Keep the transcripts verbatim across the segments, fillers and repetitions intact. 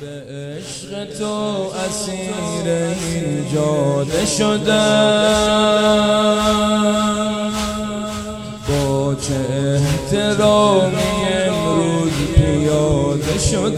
به عشق تو اسیر این جاده شدم، با چه احترامی امروز پیاده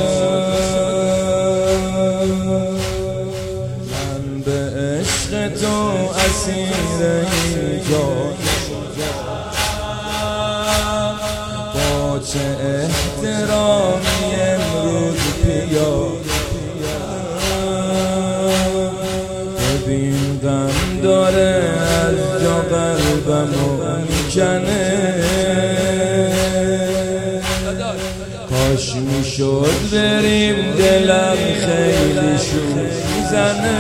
شدم. من به عشق تو اسیر این جاده شدم، با چه احترامی امروز پیاده. ببین غم داره از جا قلبمو میکنه، کاش میشد بریم دلم خیلی شور میزنه.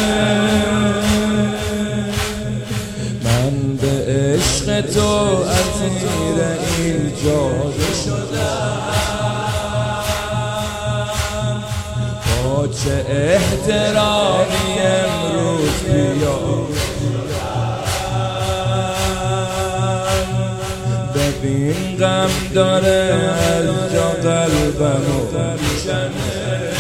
من به عشق تو اسیر این جاده شدم، با چه احترامی امروز پیاده. ببین غم داره از جا قلبمو میشنه،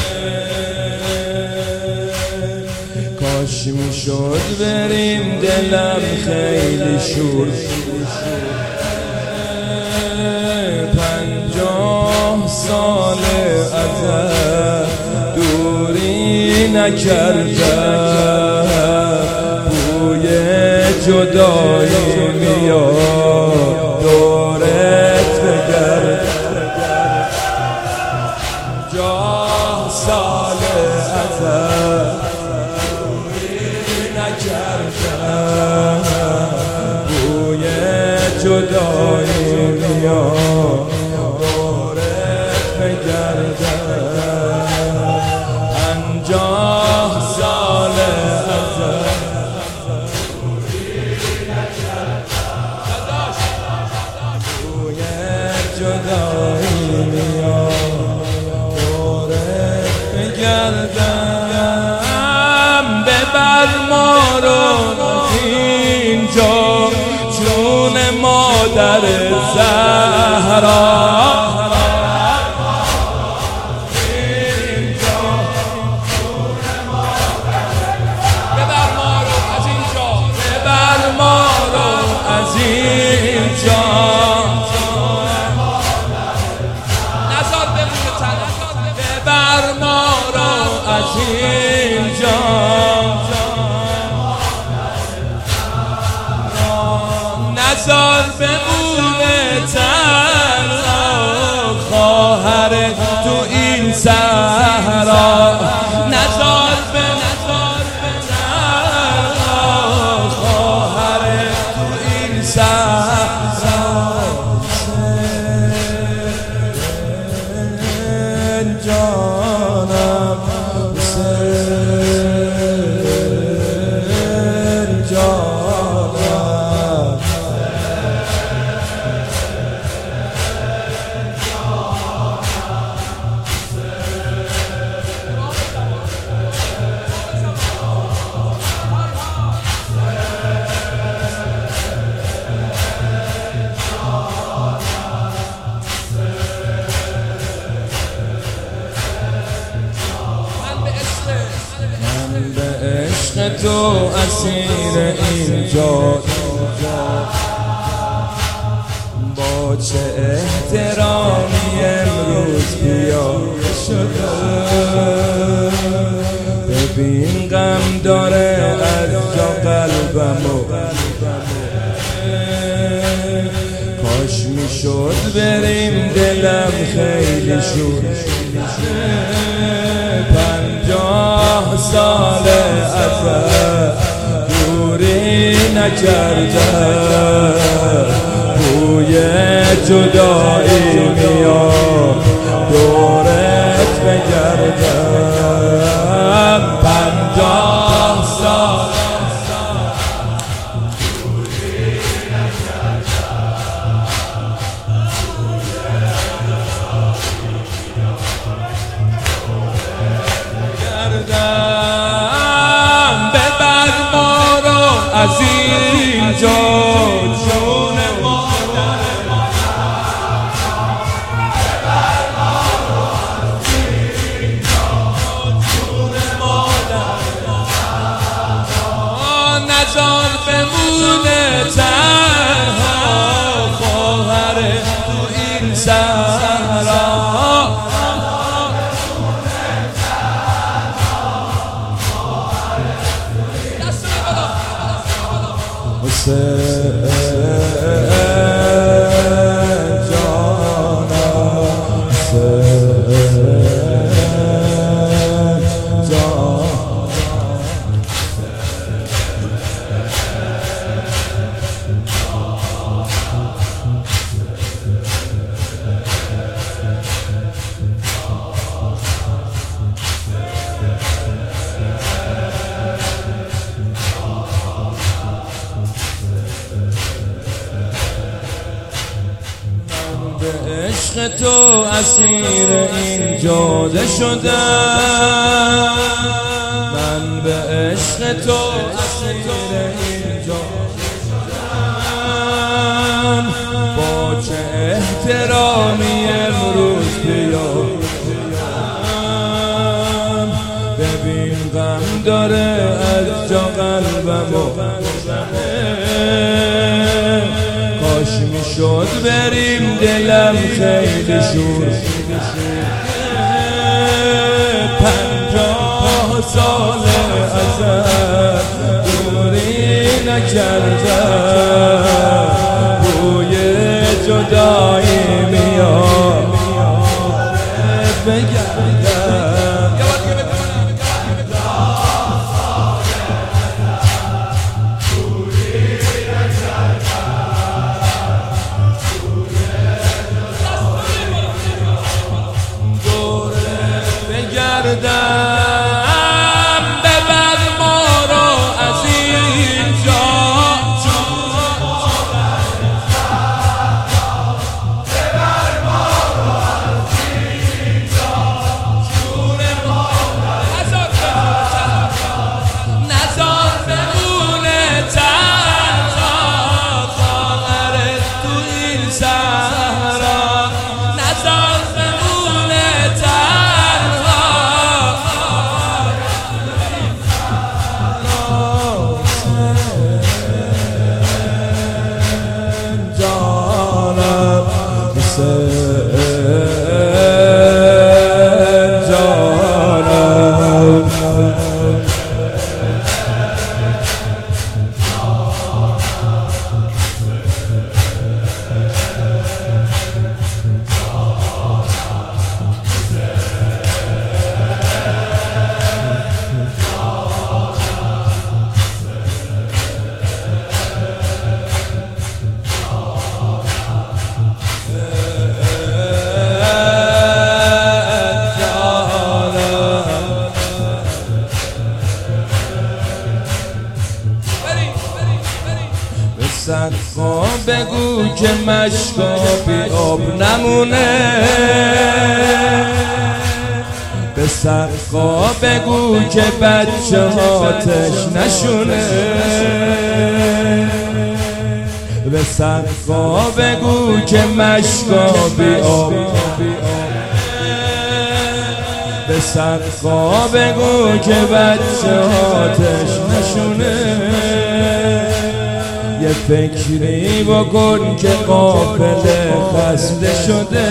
کاش میشد بریم دلم خیلی شور. پنجاه سال ازت دوری نکردم، بوی جدایی میاد دورت بگردم. پنجاه سال ازت نکردم، بوی جدایی میاد دورت بگردم. پنجاه سال ازت بوی جدایی میاد دورت بگردم. ببر ما رو اینجا چون مادر زهرا، ببر ما رو از اینجا، ببر ما رو از اینجا، نزار بمونه تنها، ببر ما رو از اینجا، نزار بمونه تنها خواهر تو این صحرا. نزار به نزار به تنها خواهر تو این صحرا. حسین جانم، حسین جانم، به عشق تو اسیر این جاده، با چه احترامی امروز پیاده شدم. ببین غم داره از جا قلبمو، کاش میشد بریم دلم خیلی شور. پنجاه سال ازت دوری نکردم، بوی جدایی میاد دورت بگردم. پنجاه سال دوری نکردم. ببر ما رو از اینجا چون مادر صحرا حسین جانم حسین به عشق تو اسیر این جاده شدم، من به عشق تو اسیر این جاده شدم. با چه احترامی امروز بیام، ببین غم داره از جا قلبمو کاش میشد بریم دلم خیلی شور. پنجاه سال ازت دوری نکردم، بوی جدایی میاد بگردم. بگردم ببر ما رو از اینجا، ببر ما رو از اینجا، جون ما نزار بمونه تنها، خواهرت تو این صحرا نزار بمونه تنها. سقا بگو که مشکا بی آب نمونه، به سقا بگو که بچه ها تشنشونه، به سقا بگو که مشکا بی آب، به سقا بگو که بچه ها تشنشونه. یه فکری بکن که قافله خسته شده،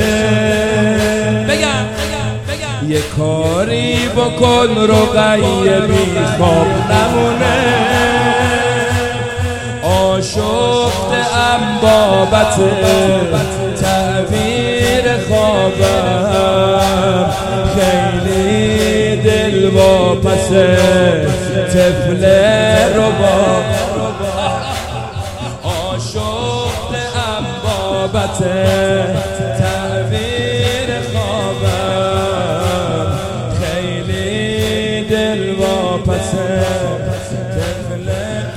بگم یه کاری بکن رقیه بی خواب نمونه. آشفته ام بابت تعبیر خوابم، خیلی دل واپس طفل رباب. آشفته ام بابت تعبیر خوابم، خیلی دل واپس طفل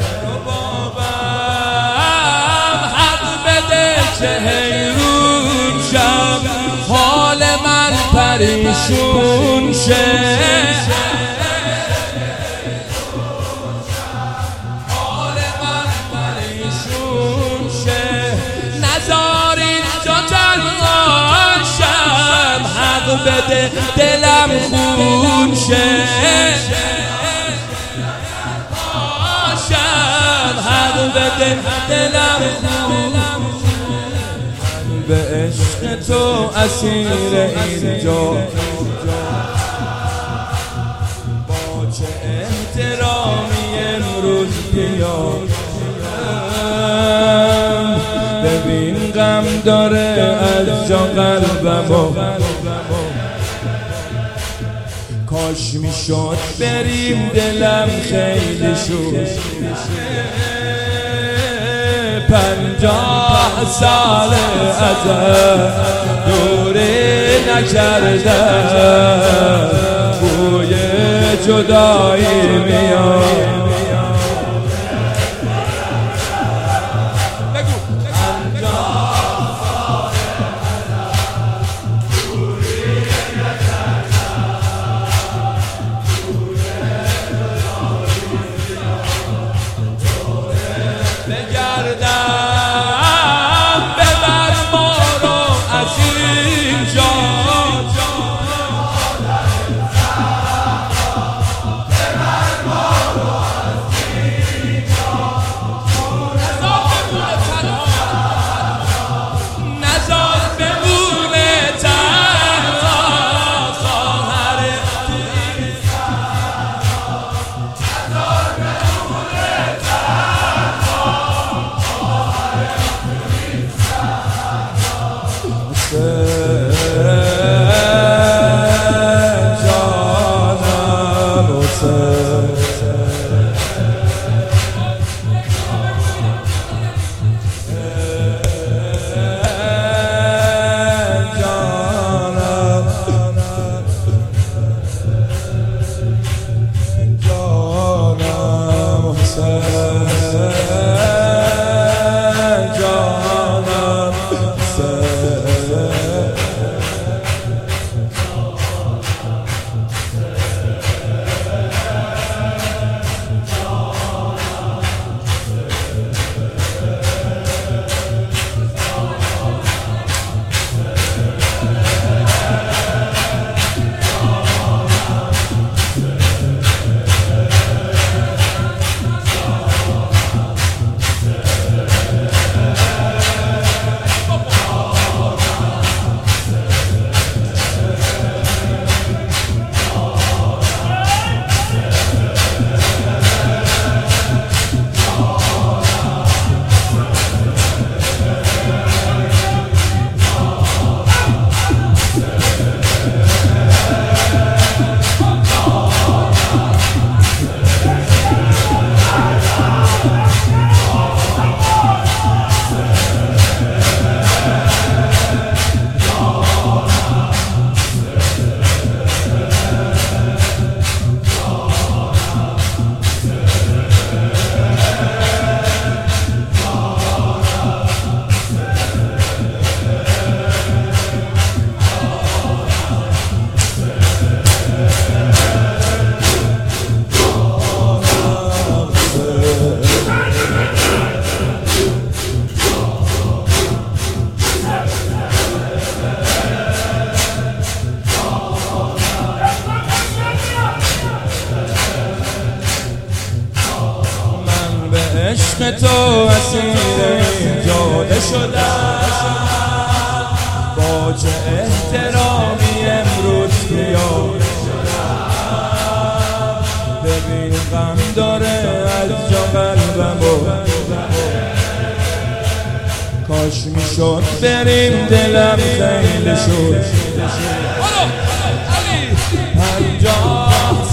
ربابم. حق بده که حیرون شم، حال من پریشون شه، بده دلم خون شه، باشم حق بده دلم خون به عشق تو اسیر اینجا، با چه احترامی امروز بیام. ببین غم داره از جا قلبمو، کاش میشد بریم دلم خیلی شد. پنجاه سال ازت دوری نکردم، بوی جدایی میاد. عشق تو اسیر جاده شدم، با چه احترامی امروز بیاد. ببین غم داره از جا قلبمو، کاش میشد بریم دلم خیلی شد. پنجاه